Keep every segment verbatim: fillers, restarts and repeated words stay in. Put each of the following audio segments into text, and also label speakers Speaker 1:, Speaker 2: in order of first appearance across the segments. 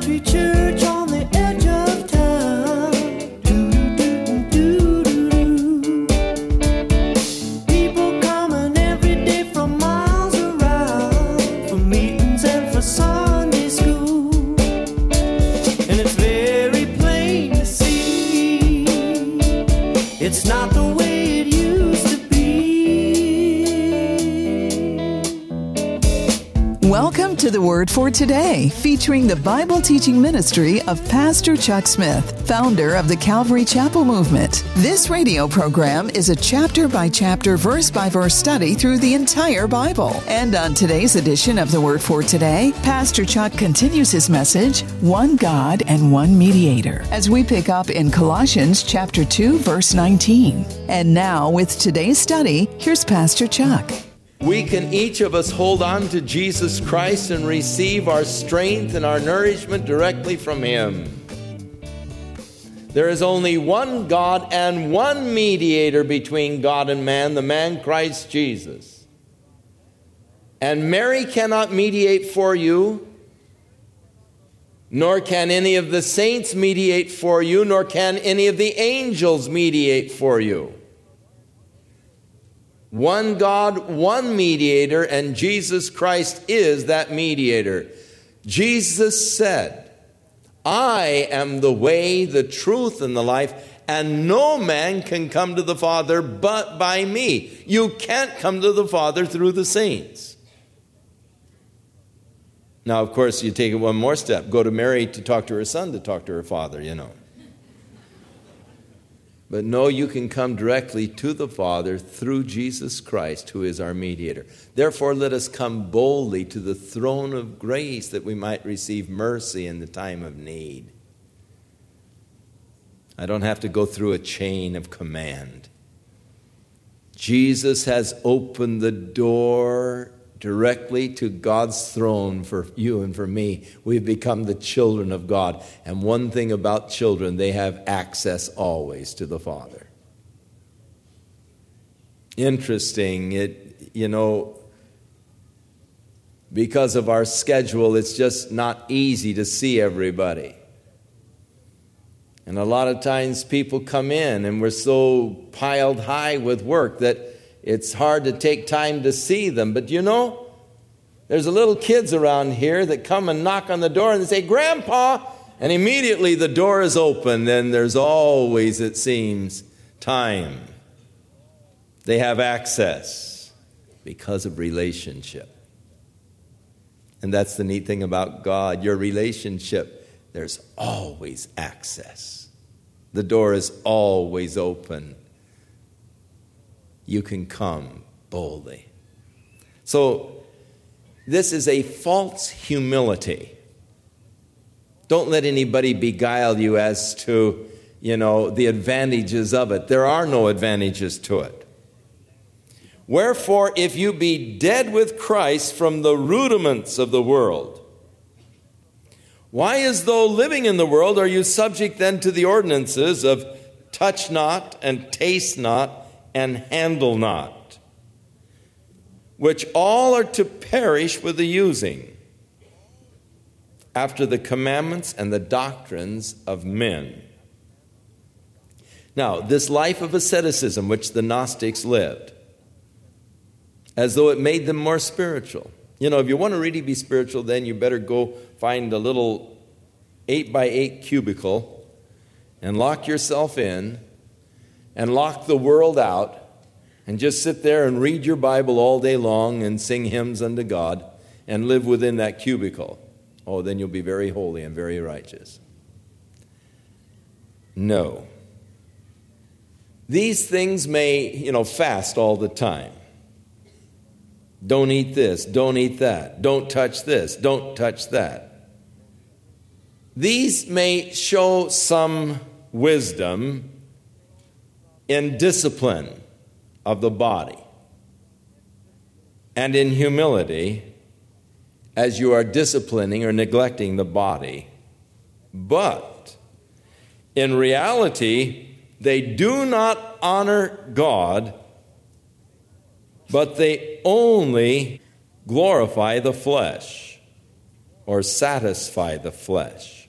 Speaker 1: country church on the edge of town. Do-do-do-do-do-do. People coming every day from miles around for meetings and for Sunday school. And it's very plain to see it's not the way it used to be.
Speaker 2: Welcome to the Word for Today, featuring the Bible teaching ministry of Pastor Chuck Smith, founder of the Calvary Chapel Movement. This radio program is a chapter-by-chapter, verse-by-verse study through the entire Bible. And on today's edition of the Word for Today, Pastor Chuck continues his message, One God and One Mediator, as we pick up in Colossians chapter two, verse nineteen. And now, with today's study, here's Pastor Chuck.
Speaker 3: We can each of us hold on to Jesus Christ and receive our strength and our nourishment directly from Him. There is only one God and one mediator between God and man, the man Christ Jesus. And Mary cannot mediate for you, nor can any of the saints mediate for you, nor can any of the angels mediate for you. One God, one mediator, and Jesus Christ is that mediator. Jesus said, I am the way, the truth, and the life, and no man can come to the Father but by me. You can't come to the Father through the saints. Now, of course, you take it one more step. Go to Mary to talk to her son, to talk to her father, you know. But no, you can come directly to the Father through Jesus Christ, who is our mediator. Therefore, let us come boldly to the throne of grace that we might receive mercy in the time of need. I don't have to go through a chain of command. Jesus has opened the door directly to God's throne for you and for me. We've become the children of God. And one thing about children, they have access always to the Father. Interesting, it, you know, because of our schedule, it's just not easy to see everybody. And a lot of times people come in and we're so piled high with work that it's hard to take time to see them. But you know, there's a little kids around here that come and knock on the door and they say, Grandpa! And immediately the door is open, and there's always, it seems, time. They have access because of relationship. And that's the neat thing about God. Your relationship, there's always access. The door is always open. You can come boldly. So this is a false humility. Don't let anybody beguile you as to, you know, the advantages of it. There are no advantages to it. Wherefore, if you be dead with Christ from the rudiments of the world, why as though living in the world are you subject then to the ordinances of touch not and taste not and handle not, which all are to perish with the using, after the commandments and the doctrines of men. Now, this life of asceticism which the Gnostics lived, as though it made them more spiritual. You know, if you want to really be spiritual, then you better go find a little eight by eight cubicle and lock yourself in and lock the world out and just sit there and read your Bible all day long and sing hymns unto God and live within that cubicle. Oh, then you'll be very holy and very righteous. No. These things may, you know, fast all the time. Don't eat this, don't eat that, don't touch this, don't touch that. These may show some wisdom in discipline of the body and in humility as you are disciplining or neglecting the body. But in reality, they do not honor God, but they only glorify the flesh. or satisfy the flesh.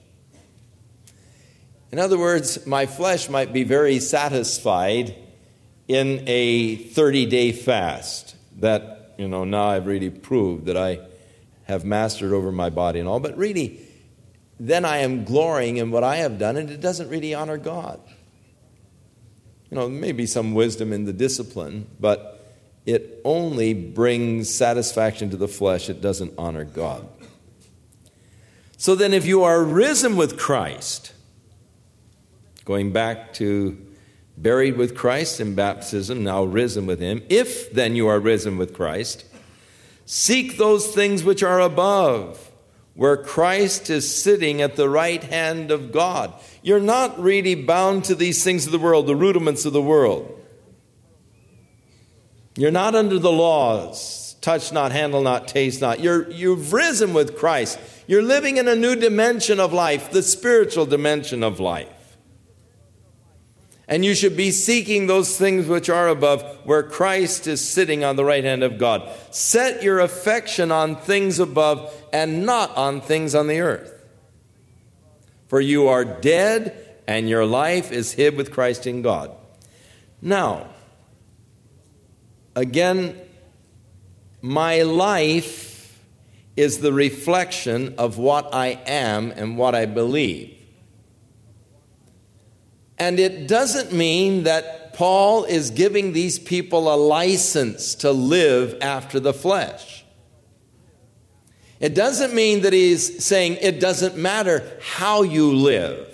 Speaker 3: In other words, my flesh might be very satisfied in a thirty-day fast that, you know, now I've really proved that I have mastered over my body and all, but really, then I am glorying in what I have done, and it doesn't really honor God. You know, maybe some wisdom in the discipline, but it only brings satisfaction to the flesh. It doesn't honor God. So then if you are risen with Christ, going back to buried with Christ in baptism, now risen with him, if then you are risen with Christ, seek those things which are above, where Christ is sitting at the right hand of God. You're not really bound to these things of the world, the rudiments of the world. You're not under the laws, touch not, handle not, taste not. You're, you've risen with Christ. You're living in a new dimension of life, the spiritual dimension of life. And you should be seeking those things which are above, where Christ is sitting on the right hand of God. Set your affection on things above and not on things on the earth. For you are dead, and your life is hid with Christ in God. Now, again, my life is the reflection of what I am and what I believe. And it doesn't mean that Paul is giving these people a license to live after the flesh. It doesn't mean that he's saying it doesn't matter how you live.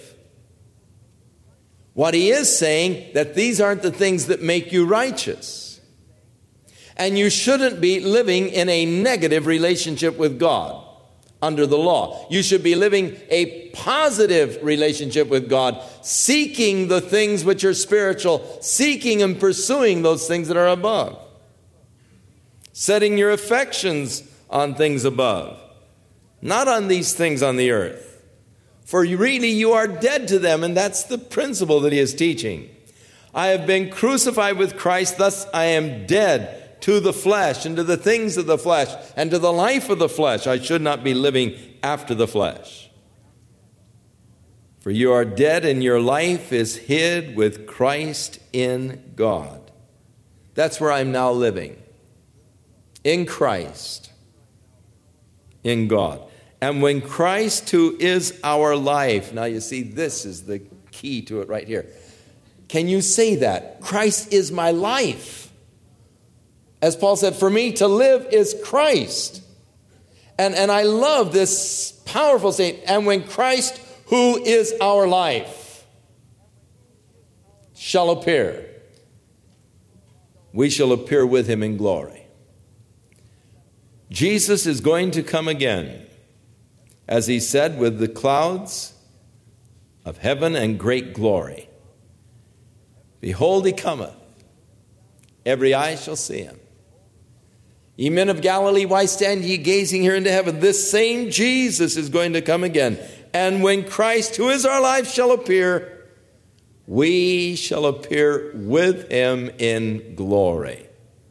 Speaker 3: What he is saying, that these aren't the things that make you righteous. And you shouldn't be living in a negative relationship with God under the law. You should be living a positive relationship with God, seeking the things which are spiritual, seeking and pursuing those things that are above. Setting your affections on things above, not on these things on the earth. For really you are dead to them, and that's the principle that he is teaching. I have been crucified with Christ, thus I am dead to the flesh and to the things of the flesh and to the life of the flesh. I should not be living after the flesh. For you are dead and your life is hid with Christ in God. That's where I'm now living. In Christ. In God. And when Christ, who is our life, now you see this is the key to it right here. Can you say that? Christ is my life. As Paul said, for me to live is Christ. And, and I love this powerful statement. And when Christ, who is our life, shall appear, we shall appear with him in glory. Jesus is going to come again, as he said, with the clouds of heaven and great glory. Behold, he cometh. Every eye shall see him. Ye men of Galilee, why stand ye gazing here into heaven? This same Jesus is going to come again. And when Christ, who is our life, shall appear, we shall appear with him in glory.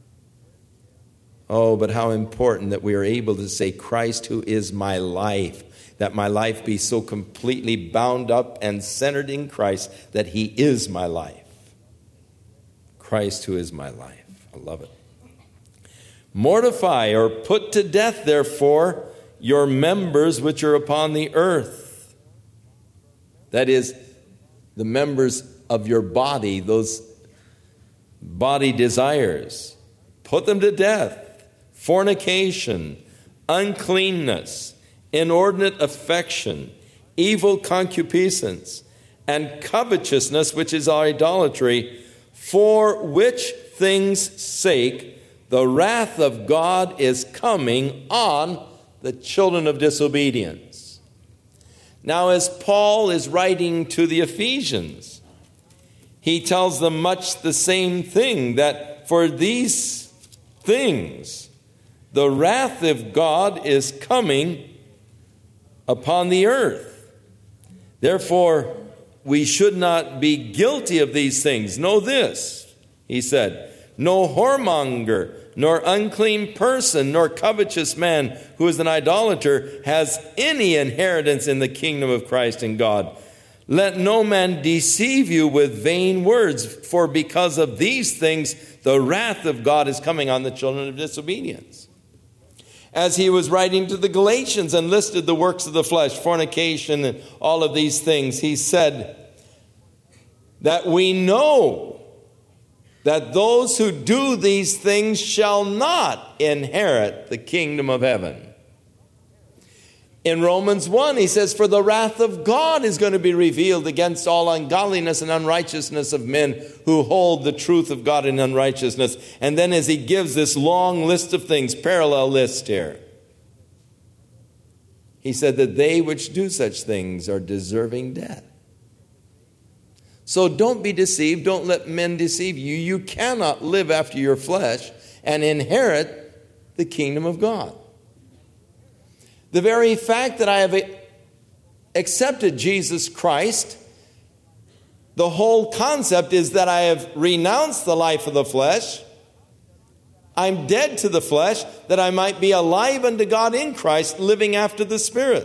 Speaker 3: Oh, but how important that we are able to say, Christ, who is my life, that my life be so completely bound up and centered in Christ that he is my life. Christ, who is my life. I love it. Mortify or put to death, therefore, your members which are upon the earth. That is, the members of your body, those body desires. Put them to death. Fornication, uncleanness, inordinate affection, evil concupiscence, and covetousness, which is idolatry, for which things' sake the wrath of God is coming on the children of disobedience. Now, as Paul is writing to the Ephesians, he tells them much the same thing, that for these things, the wrath of God is coming upon the earth. Therefore, we should not be guilty of these things. Know this, he said, no whoremonger, nor unclean person, nor covetous man who is an idolater has any inheritance in the kingdom of Christ and God. Let no man deceive you with vain words, for because of these things the wrath of God is coming on the children of disobedience. As he was writing to the Galatians and listed the works of the flesh, fornication and all of these things, he said that we know that those who do these things shall not inherit the kingdom of heaven. In Romans one, he says, for the wrath of God is going to be revealed against all ungodliness and unrighteousness of men who hold the truth of God in unrighteousness. And then as he gives this long list of things, parallel list here, he said that they which do such things are deserving death. So don't be deceived. Don't let men deceive you. You cannot live after your flesh and inherit the kingdom of God. The very fact that I have accepted Jesus Christ, the whole concept is that I have renounced the life of the flesh. I'm dead to the flesh, that I might be alive unto God in Christ, living after the Spirit.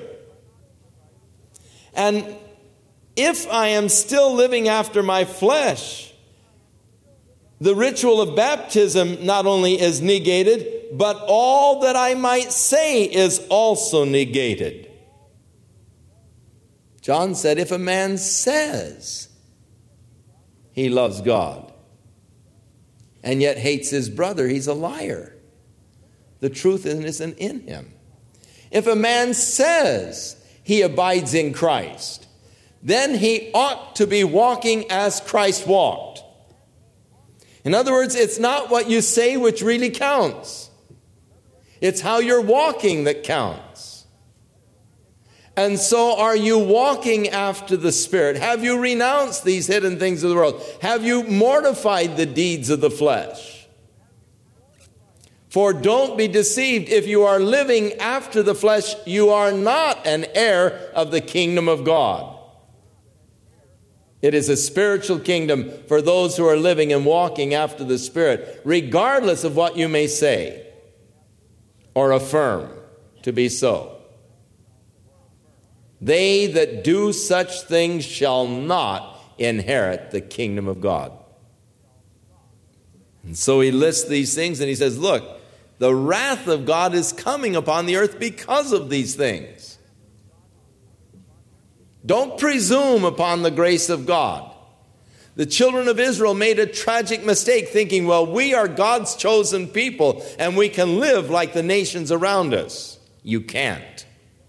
Speaker 3: And if I am still living after my flesh, the ritual of baptism not only is negated, but all that I might say is also negated. John said, if a man says he loves God and yet hates his brother, he's a liar. The truth isn't in him. If a man says he abides in Christ, then he ought to be walking as Christ walked. In other words, it's not what you say which really counts. It's how you're walking that counts. And so are you walking after the Spirit? Have you renounced these hidden things of the world? Have you mortified the deeds of the flesh? For don't be deceived. If you are living after the flesh, you are not an heir of the kingdom of God. It is a spiritual kingdom for those who are living and walking after the Spirit, regardless of what you may say or affirm to be so. They that do such things shall not inherit the kingdom of God. And so he lists these things and he says, look, the wrath of God is coming upon the earth because of these things. Don't presume upon the grace of God. The children of Israel made a tragic mistake thinking, well, we are God's chosen people and we can live like the nations around us. You can't.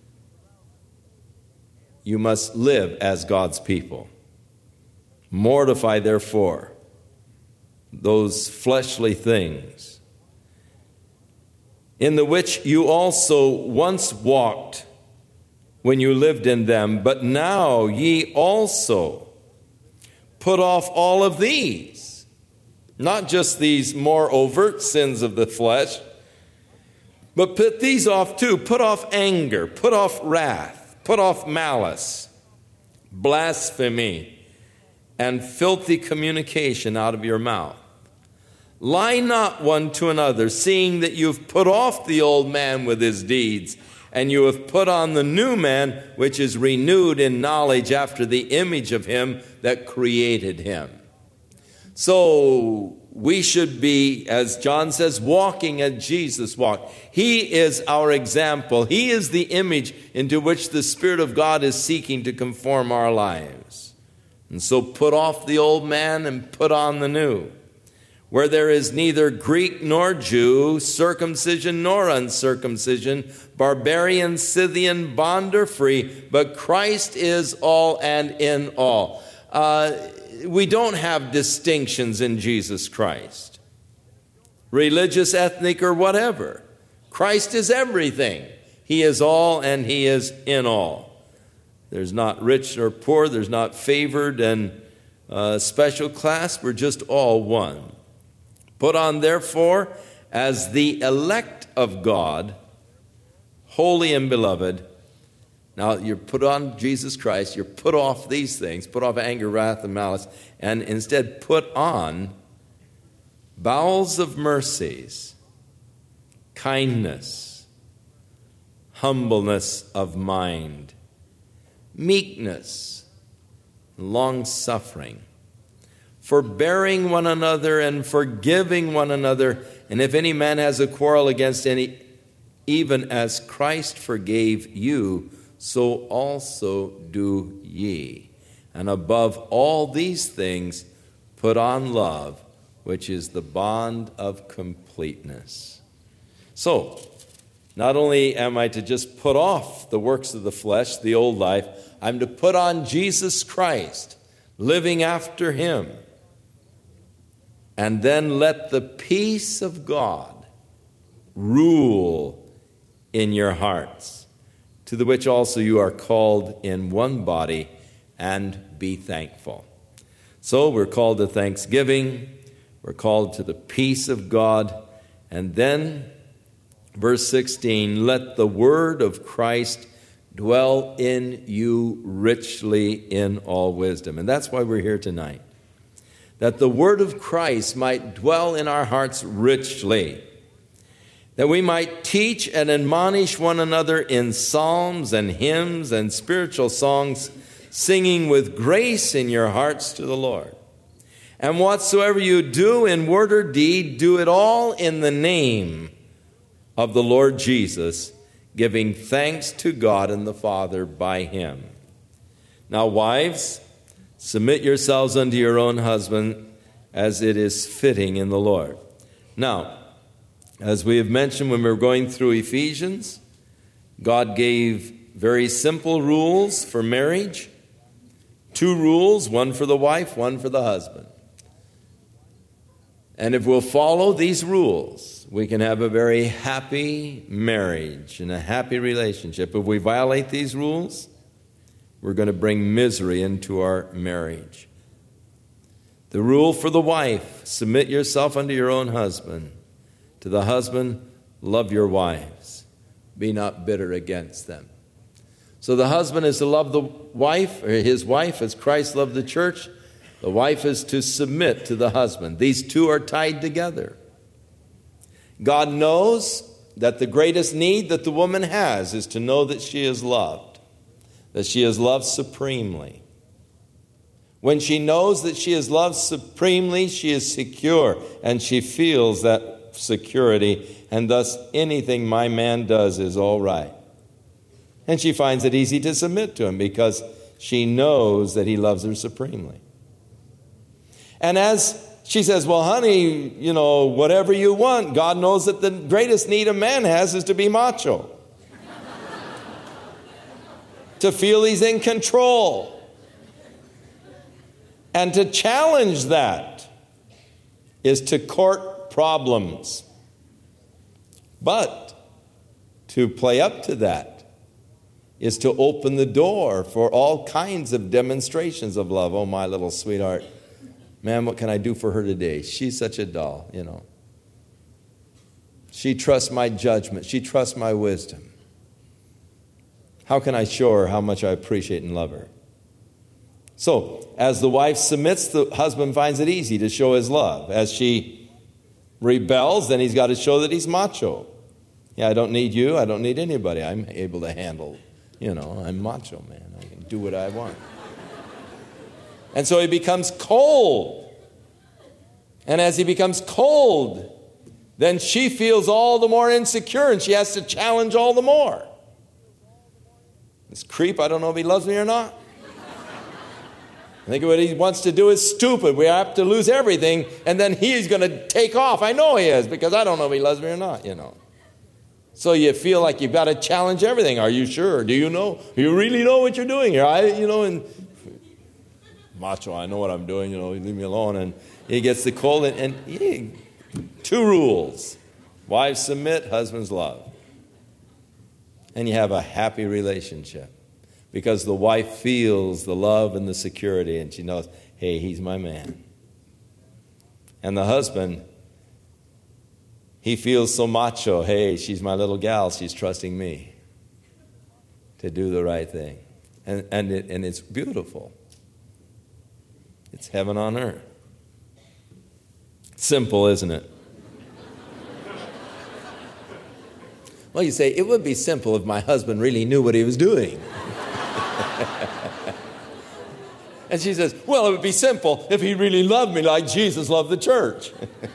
Speaker 3: You must live as God's people. Mortify, therefore, those fleshly things, in the which you also once walked when you lived in them, but now ye also put off all of these, not just these more overt sins of the flesh, but put these off too. Put off anger, put off wrath, put off malice, blasphemy, and filthy communication out of your mouth. Lie not one to another, seeing that you've put off the old man with his deeds, and you have put on the new man, which is renewed in knowledge after the image of him that created him. So we should be, as John says, walking as Jesus walked. He is our example. He is the image into which the Spirit of God is seeking to conform our lives. And so put off the old man and put on the new, where there is neither Greek nor Jew, circumcision nor uncircumcision, barbarian, Scythian, bond or free, but Christ is all and in all. Uh, we don't have distinctions in Jesus Christ, religious, ethnic, or whatever. Christ is everything. He is all and he is in all. There's not rich nor poor. There's not favored and uh, special class. We're just all one. Put on, therefore, as the elect of God, holy and beloved. Now, you're put on Jesus Christ. You're put off these things. Put off anger, wrath, and malice. And instead put on bowels of mercies, kindness, humbleness of mind, meekness, long-suffering, forbearing one another and forgiving one another. And if any man has a quarrel against any, even as Christ forgave you, so also do ye. And above all these things, put on love, which is the bond of completeness. So, not only am I to just put off the works of the flesh, the old life, I'm to put on Jesus Christ, living after him. And then let the peace of God rule in your hearts, to the which also you are called in one body, and be thankful. So we're called to thanksgiving, we're called to the peace of God, and then, verse sixteen, let the word of Christ dwell in you richly in all wisdom. And that's why we're here tonight, that the word of Christ might dwell in our hearts richly, that we might teach and admonish one another in psalms and hymns and spiritual songs, singing with grace in your hearts to the Lord. And whatsoever you do in word or deed, do it all in the name of the Lord Jesus, giving thanks to God and the Father by him. Now, wives, submit yourselves unto your own husband as it is fitting in the Lord. Now, as we have mentioned when we were going through Ephesians, God gave very simple rules for marriage. Two rules, one for the wife, one for the husband. And if we'll follow these rules, we can have a very happy marriage and a happy relationship. If we violate these rules, we're going to bring misery into our marriage. The rule for the wife, submit yourself unto your own husband. To the husband, love your wives. Be not bitter against them. So the husband is to love the wife, or his wife, as Christ loved the church. The wife is to submit to the husband. These two are tied together. God knows that the greatest need that the woman has is to know that she is loved, that she is loved supremely. When she knows that she is loved supremely, she is secure, and she feels that security, and thus anything my man does is all right. And she finds it easy to submit to him because she knows that he loves her supremely. And as she says, well, honey, you know, whatever you want, God knows that the greatest need a man has is to be macho. To feel he's in control. And to challenge that is to court problems. But to play up to that is to open the door for all kinds of demonstrations of love. Oh, my little sweetheart. Man, what can I do for her today? She's such a doll, you know. She trusts my judgment. She trusts my wisdom. How can I show her how much I appreciate and love her? So, as the wife submits, the husband finds it easy to show his love. As she rebels, then he's got to show that he's macho. Yeah, I don't need you. I don't need anybody. I'm able to handle, you know, I'm macho, man. I can do what I want. And so he becomes cold. And as he becomes cold, then she feels all the more insecure and she has to challenge all the more. This creep, I don't know if he loves me or not. I think what he wants to do is stupid. We have to lose everything and then he's going to take off. I know he is because I don't know if he loves me or not, you know. So you feel like you've got to challenge everything. Are you sure? Do you know? You really know what you're doing here? I, you know, and macho, I know what I'm doing, you know, leave me alone. And he gets the cold. And, and he, two rules. Wives submit, husbands love. And you have a happy relationship. Because the wife feels the love and the security. And she knows, hey, he's my man. And the husband, he feels so macho. Hey, she's my little gal. She's trusting me to do the right thing. And, and, it, and it's beautiful. It's heaven on earth. Simple, isn't it? Well, you say, it would be simple if my husband really knew what he was doing. And she says, well, it would be simple if he really loved me like Jesus loved the church.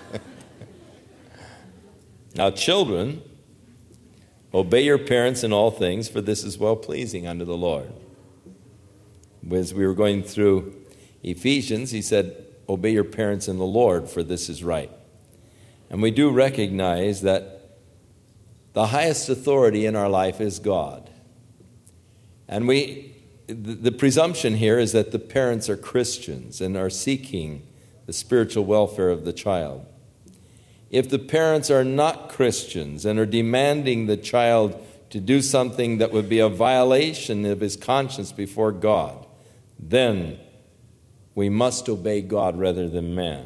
Speaker 3: Now, children, obey your parents in all things, for this is well-pleasing unto the Lord. As we were going through Ephesians, he said, obey your parents in the Lord, for this is right. And we do recognize that the highest authority in our life is God. And we, the presumption here is that the parents are Christians and are seeking the spiritual welfare of the child. If the parents are not Christians and are demanding the child to do something that would be a violation of his conscience before God, then we must obey God rather than man.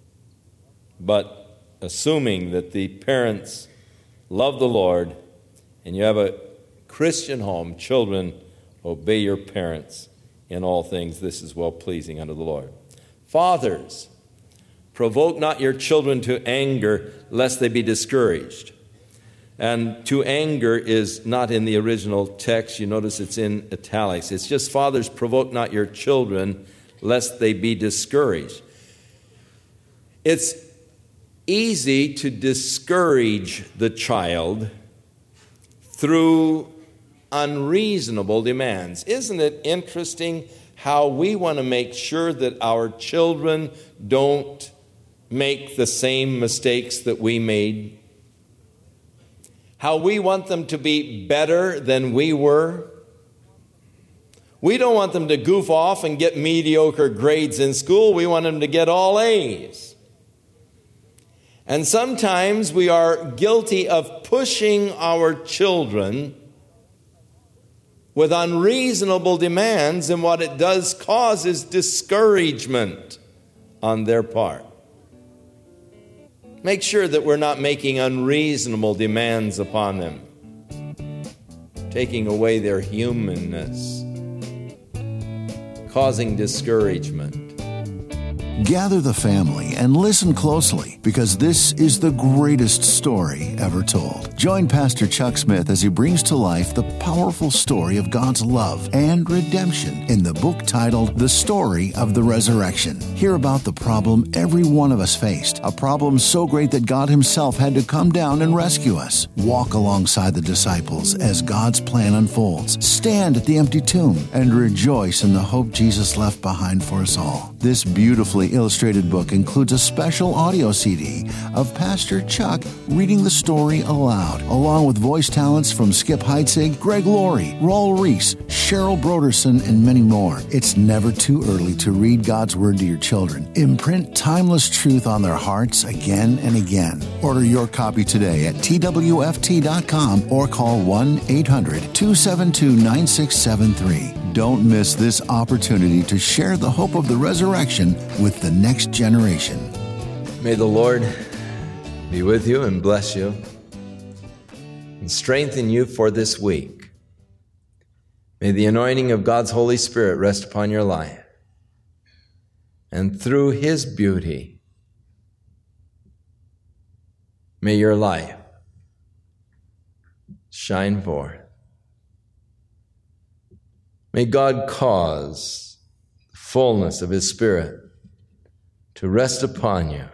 Speaker 3: But assuming that the parents love the Lord and you have a Christian home, children, obey your parents in all things. This is well-pleasing unto the Lord. Fathers, provoke not your children to anger, lest they be discouraged. And to anger is not in the original text. You notice it's in italics. It's just, fathers, provoke not your children, lest they be discouraged. It's easy to discourage the child through unreasonable demands. Isn't it interesting how we want to make sure that our children don't make the same mistakes that we made? How we want them to be better than we were? We don't want them to goof off and get mediocre grades in school. We want them to get all A's. And sometimes we are guilty of pushing our children with unreasonable demands, and what it does cause is discouragement on their part. Make sure that we're not making unreasonable demands upon them, taking away their humanness, causing discouragement.
Speaker 4: Gather the family and listen closely, because this is the greatest story ever told. Join Pastor Chuck Smith as he brings to life the powerful story of God's love and redemption in the book titled The Story of the Resurrection. Hear about the problem every one of us faced, a problem so great that God himself had to come down and rescue us. Walk alongside the disciples as God's plan unfolds. Stand at the empty tomb and rejoice in the hope Jesus left behind for us all. This beautifully illustrated book includes a special audio C D of Pastor Chuck reading the story aloud, along with voice talents from Skip Heitzig, Greg Laurie, Raul Reese, Cheryl Broderson, and many more. It's never too early to read God's Word to your children. Imprint timeless truth on their hearts again and again. Order your copy today at T W F T dot com or call one eight hundred two seven two nine six seven three. Don't miss this opportunity to share the hope of the resurrection with the next generation.
Speaker 3: May the Lord be with you and bless you and strengthen you for this week. May the anointing of God's Holy Spirit rest upon your life. And through His beauty, may your life shine forth. May God cause the fullness of His Spirit to rest upon you.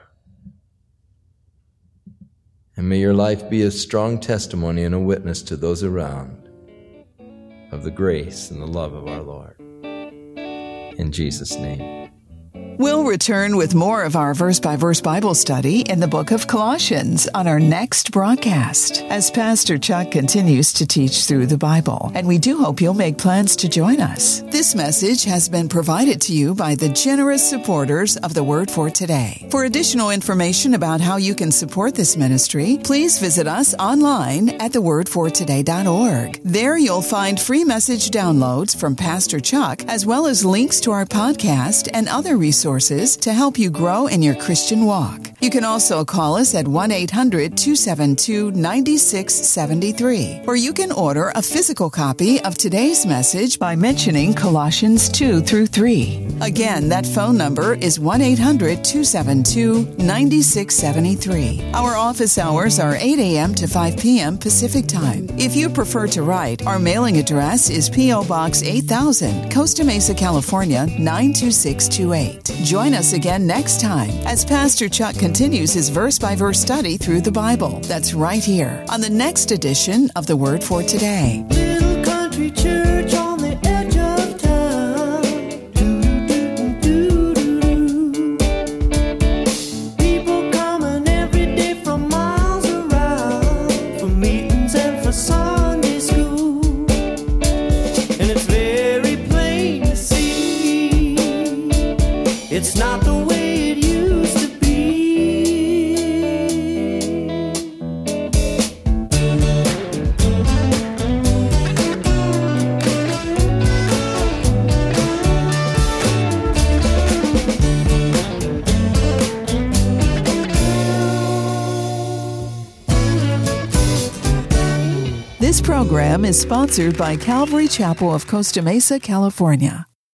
Speaker 3: And may your life be a strong testimony and a witness to those around of the grace and the love of our Lord. In Jesus' name.
Speaker 2: We'll return with more of our verse-by-verse Bible study in the book of Colossians on our next broadcast, as Pastor Chuck continues to teach through the Bible, and we do hope you'll make plans to join us. This message has been provided to you by the generous supporters of the Word for Today. For additional information about how you can support this ministry, please visit us online at the word for today dot org. There you'll find free message downloads from Pastor Chuck, as well as links to our podcast and other resources to help you grow in your Christian walk. You can also call us at one eight hundred two seven two nine six seven three, or you can order a physical copy of today's message by mentioning Colossians two through three. Again, that phone number is one eight hundred two seven two nine six seven three. Our office hours are eight a.m. to five p.m. Pacific Time. If you prefer to write, our mailing address is P O. Box eight thousand, Costa Mesa, California nine two six two eight. Join us again next time as Pastor Chuck continues his verse-by-verse study through the Bible. That's right here on the next edition of The Word for Today.
Speaker 1: Little country church on the edge of town. Do-do-do-do-do-do. People coming every day from miles around for meetings and for Sunday school. And it's very plain to see it's not the way it used to be.
Speaker 2: This program is sponsored by Calvary Chapel of Costa Mesa, California.